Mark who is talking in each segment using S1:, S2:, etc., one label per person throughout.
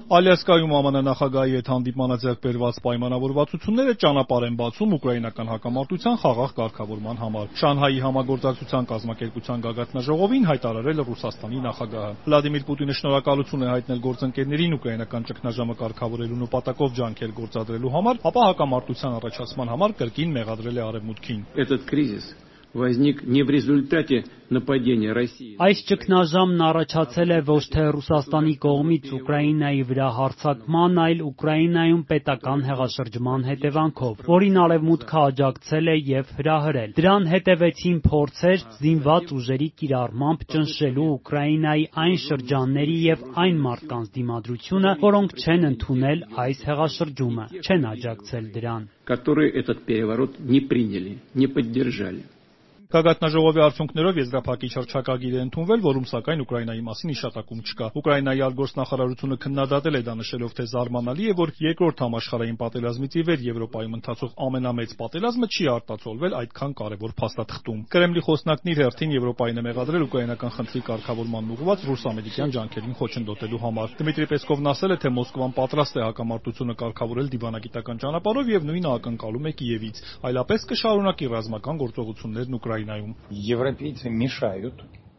S1: Ալյասկայում ԱՄՆ նախագահի հետ հանդիպմանը ձեռք բերված պայմանավորվածությունները ճանապարհ են բացում ուկրաինական հակամարտության խաղաղ կարգավորման համար։ Շանհայի համագործակցության կազմակերպության գագաթնաժողովին հայտարարել է Ռուսաստանի նախագահը։ Վլադիմիր Պուտինը շնորհակալություն է հայտնել գործընկերներին ուկրաինական ճգնաժամը կարգավորելու նպատակով ջանքեր գործադրելու համար, ապա հակամարտության առաջացման համար կրկին մեղադրել է Արևմուտքին։
S2: Возник не в результате нападения России.
S3: Այս ճգնաժամն առաջացել է ոչ թե Ռուսաստանի կողմից Ուկրաինայի վրա հարձակման, այլ Ուկրաինայում պետական հեղաշրջման հետևանքով, որին Արևմուտքը աջակցել է եւ հրահրել։ Դրան հետևեցին փորձեր զինված ուժերի կիրառմամբ ճնշելու Ուկրաինայի այն շրջանների եւ այն մարդկանց դիմադրությունը, որոնք չեն ընդունել այս հեղաշրջումը, չեն աջակցել դրան,
S2: которые этот переворот не приняли, не поддержали.
S1: Գագաթնաժողովի արդյունքներով եզրափակիչ հռչակագիր է ընդունվել, որում սակայն Ուկրաինայի մասին հիշատակում չկա։ Ուկրաինայի արտգործնախարարությունը քննադատել է դա նշելով, թե զարմանալի է, որ երկրորդ համաշխարհային պատերազմից ի վեր Եվրոպայում ընթացող ամենամեծ պատերազմը չի արտացոլվել այդքան կարևոր փաստաթղթում։ Կրեմլի խոսնակն իր հերթին Եվրոպային է մեղադրել ուկրաինական խնդրի կարգավորման ուղղված ռուս-ամերիկյան ջանքերին խոչընդոտելու համար։ Դմիտրի Պեսկովն ասել է, թե Մոսկվան պատրաստ է հակամարտությունը կարգավորել դիվանագիտական ճանապարհով եւ նույնը ակնկալում է Կիևից, այլապես կշարունակի ռազմական գործողություններն Ուկրաինայում։
S4: Европейцы мешают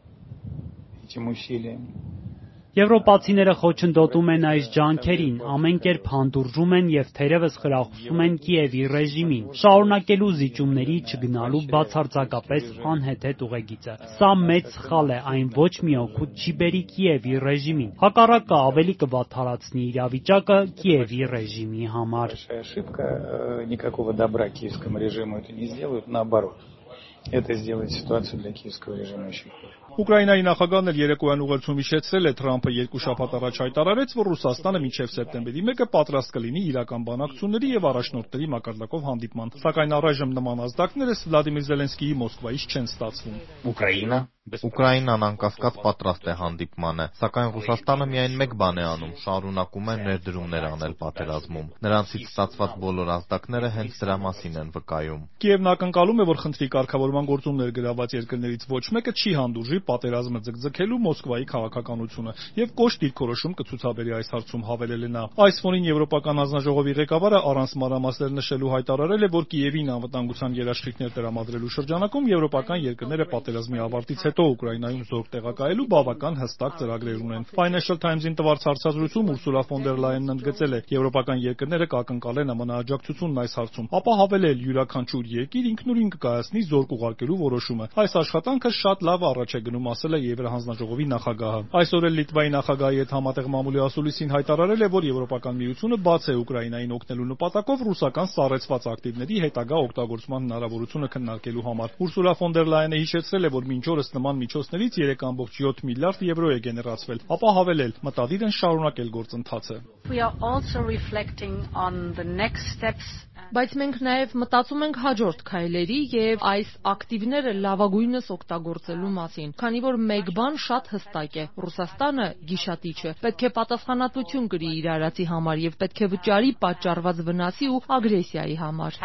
S4: этим усилиям.
S3: Եվրոպացիները խոչընդոտում են այս ջանքերին, ամեն կերպ հանդուրժում են եւ թերևս խրախուսում են Կիևի ռեժիմին, շարունակելու զիջումների չգնալու բացարձակապես անհեթեթ ուղեգիծը։ Սա մեծ սխալ է, այն ոչ մի օգուտ չի բերի Կիևի ռեժիմին։ Հակառակը ավելի կվատթարացնի իրավիճակը Կիևի ռեժիմի համար։
S4: Ошибка, никакого добра киевскому режиму это не сделают, наоборот. Это сделает ситуацию для киевского режима очень хуже.
S1: Ուկրաինայի նախագահն էլ երեկոյան ուղերձում հիշեցրել է, Թրամփը երկու շաբաթ առաջ հայտարարեց, որ Ռուսաստանը մինչև սեպտեմբերի 1-ը պատրաստ կլինի իրական բանակցությունների եւ առաջնորդների մակարդակով հանդիպման։ Սակայն առայժմ նման ազդակները Վլադիմիր Զելենսկիի Մոսկվայից չեն ստացվում։
S5: Ուկրաինան անկասկած պատրաստ է հանդիպմանը, սակայն Ռուսաստանը միայն մեկ բան է անում՝ շարունակում է ներդրումներ անել պատերազմում։ Նրանցից ստացված բոլոր ազդակները հենց դրա մասին են վկայում։
S1: Կիևն ակնկալում է, որ խնդրի կարգավորման գործումներ գրաված երկրներից ոչ մեկը չի հանդուրժի պատերազմը ձգձգելու Մոսկվայի քաղաքականությունը եւ կոշտ դիրքորոշում կցուցաբերի այս հարցում, հավելել է նա։ Այս ֆոնին Եվրոպական հանձնաժողովի ղեկավարը առանց մանրամասներ նշելու հայտարարել է, որ Կիևին անվտանգության երաշխիքներ տրամադրելու շրջանակում եվրոպական երկրները պատերազմի ավարտից հետո Ուկրաինայում զորք տեղակայելու բավական հստակ ծրագրեր ունեն։ Financial Times-ին տված հարցազրույցում Ուրսուլա ֆոն դեր Լայենն ընդգծել է, եվրոպական երկրները կակնկալեն ԱՄՆ աջակցությունն այս հարցում, ապա հավելել, յուրաքանչյուր երկիր ինքնուրույն կկայացնի զորք ուղարկելու որոշումը։ Այս աշխատանքը շատ լավ առաջ է գնում, ասել է Եվրահանձնաժողովի նախագահը։ Այսօր էլ Լիտվայի նախագահի հետ համատեղ մամուլի ասուլիսին հայտարարել է, որ Եվրոպական միությունը բաց է Ուկրաինային օգնելու նպատակով ռուսական սառեցված ակտիվների հետագա օգտագործման հնարավորությունը քննարկելու համար։ Ուրսուլա ֆոն դեր Լայենը հիշեցրել է, որ մինչ օրս նման միջոցներից 3.7 միլիարդ եվրո է գեներացվել, ապա հավելել, մտադիր են շարունակել գործընթացը։
S6: Բայց մենք նաև մտածում ենք հաջորդ քայլերի եւ այս ակտիվները լավագույնս օգտագործելու մասին, քանի որ մեկ բան շատ հստակ է՝ Ռուսաստանը գիշատիչ է, պետք է պատասխանատվություն կրի իր արածի համար եւ պետք է վճարի պատճառված վնասի ու ագրեսիայի համար։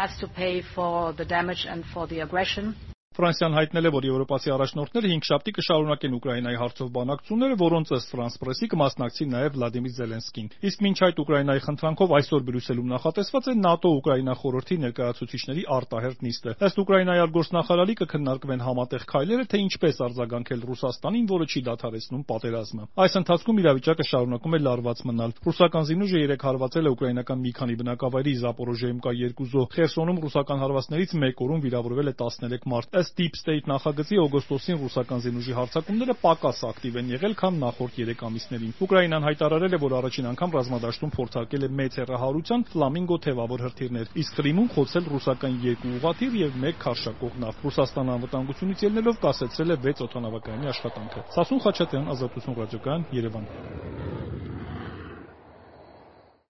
S1: Ֆրանսիան հայտնել է, որ եվրոպացի առաջնորդները հինգշաբթի կշարունակեն Ուկրաինայի հարցով բանակցությունները, որոնց ըստ Ֆրանս պրեսի կմասնակցի նաև Վլադիմիր Զելենսկին։ Իսկ մինչ այդ Ուկրաինայի խնդրանքով այսօր Բրյուսելում նախատեսված է ՆԱՏՕ-Ուկրաինա խորհրդի ներկայացուցիչների արտահերթ նիստը։ Ըստ Ուկրաինայի արտգործնախարարի կքննարկվեն համատեղ քայլերը, թե ինչպես արձագանքել Ռուսաստանին, որը չի դադարեցնում պատերազմը։ Այս ընթացքում իրավիճակը շարունակում է լարված մնալ։ Ռուսական զինուժը երեկ հարվածել է ուկրաինական մի քանի բնակավայրի, Զապորոժիայում կա 2 զոհ, Խերսոնում ռուսական հարվածներից մեկ օրում վիրավորվել է 13 մարդ։ Deep State նախագծի օգոստոսին ռուսական զինուժի հարձակումները պակաս ակտիվ են եղել, քան նախորդ 3 ամիսներին։ Ուկրաինան հայտարարել է, որ առաջին անգամ ռազմադաշտում փորձարկել է մեծ հեռահարության ֆլամինգո թևավոր հրթիռներ, իսկ Ղրիմում խոցել ռուսական 2 ուղղաթիռ եւ 1 քարշակող նավ։ Ռուսաստանը անվտանգությունից ելնելով կասեցրել է 6 օդանավակայանի աշխատանքը։ Սասուն Խաչատրյան, Ազատություն ռադիոկայան, Երևան։